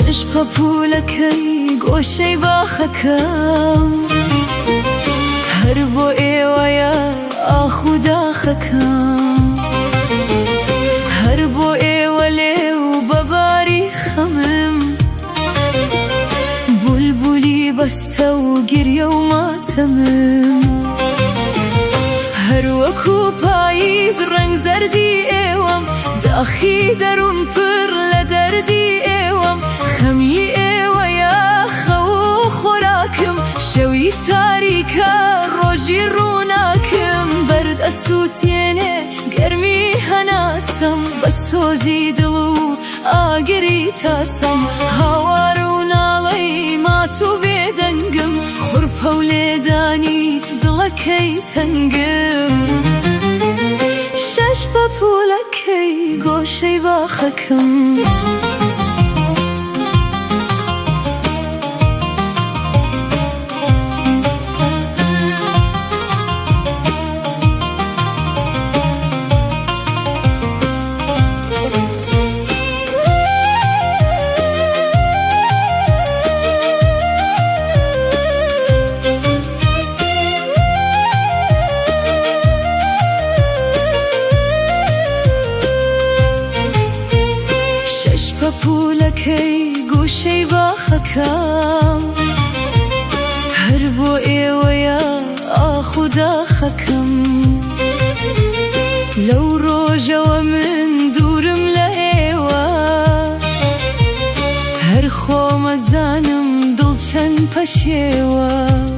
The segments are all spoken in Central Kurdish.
شش پەپوولەکەی گۆشەی باخەکەم هەر بۆ ئێوەیە ئاخ و داخەکەم هەر بۆ ئێوە لێو بەباری خەمم بولبولی بەستە و گریە و ماتەمم هەر وەکو پاییز ڕەنگ زەردی ئێوەم داخی دەروون پڕ لە دەردی ئێوەم خەمی ئێوەیە خەو و خۆراکم شەوی تاریکە ڕۆژی ڕووناکم بەرد ئەسووتێنێ گەرمی هەناسم بە سۆزی دڵ و ئاگری تاسم هاوار و ناڵەی مات و بێدەنگم خوڕپە و لێدانی دڵەکەی تەنگم شەش پەپوولەکەی گۆشەی باخەکەم پەپوولەکەی گۆشەی باخەکەم هەر بۆ ئێوەیە ئاخ و داخەکەم لەو ڕۆژەوە من دوورم لە ئێوە هەر خۆمەزانم دڵ چەند پەشێوە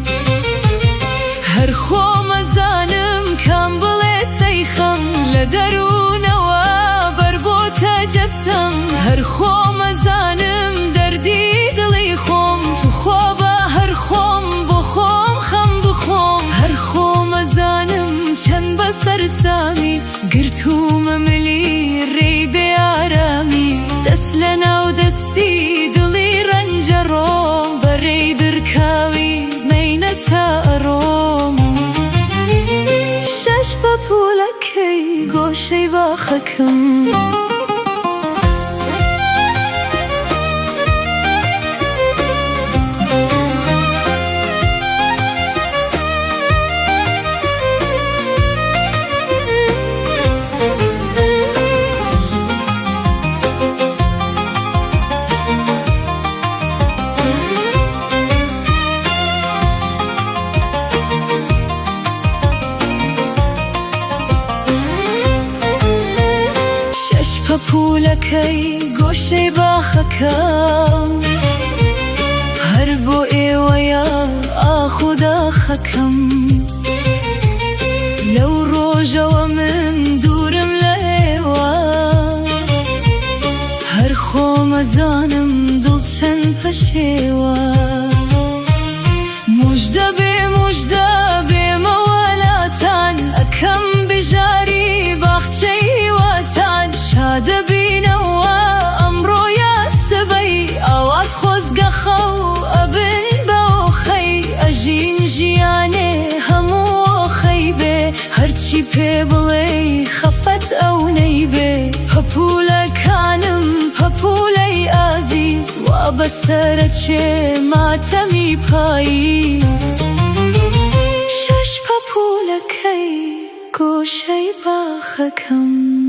هەر خۆمەزانم کام بڵێ سەیخەم لە دەروونەوە بەربۆتە جەسەم هەر خۆمەزانم دەردی دڵی خۆم تو خۆ بە هەر خۆم بۆ خۆم خەم بخۆم هەر خۆمەزانم چەند بە سەرسامی گرتومە ملی ڕێی بێئارامی دەست لە ناو دەستی دڵی ڕەنجە ڕۆم بەڕێی برکاوی مەینەتە ئەڕۆم شەش پەپوولەکەی گۆشەی باخەکەم پەپوولەکەی گۆشەی باخەکەم هەر بۆ ئێوەیە ئاخ و داخەکەم لەو ڕۆژەوە من دوورم لە ئێوە هەر خۆمەزانم دڵ چەند پەشێوە موژدە بێ موژدە بێمە وەلاتان ئەکەم بژاری باخچەی هیواتان شادە بینەوە ئەمڕۆ یا سبەی ئاوات خۆزگە خەو ئەبن بەوخەی ئەژین ژیانێ هەموو ئۆخەی بێ هەرچی پێ بڵێ خەفەت ئەو نەیبێ پەپوولەکانم پەپوولەی ئازیز وا بەسەرە چێ ماتەمی پاییز شەش پەپوولەکەی گۆشەی باخەکەم